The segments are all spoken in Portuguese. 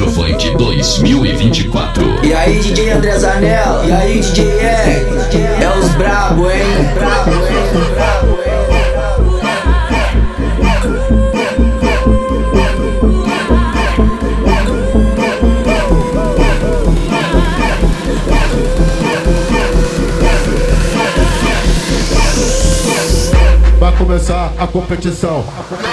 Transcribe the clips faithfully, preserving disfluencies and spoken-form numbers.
Eletrofunk dois mil e vinte e quatro. E aí, D J André Zanella, e aí, D J E, é os brabo, hein? Brabo, hein? Brabo, hein? Vai começar a competição.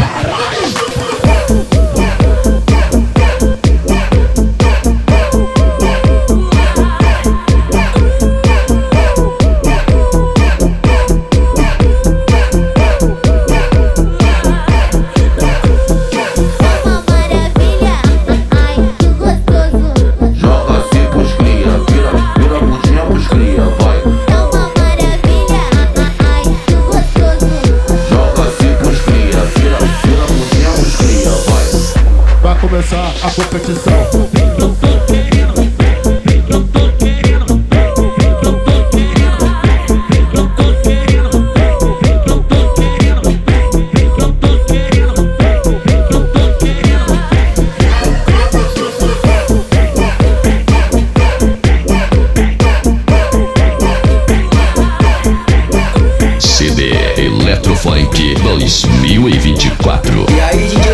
Começar a competição. Eu tô querendo, eu tô querendo, eu tô querendo, eu tô querendo, eu tô querendo, eu tô querendo, eu tô querendo. C D Eletrofunk dois mil e vinte e quatro. E aí, D J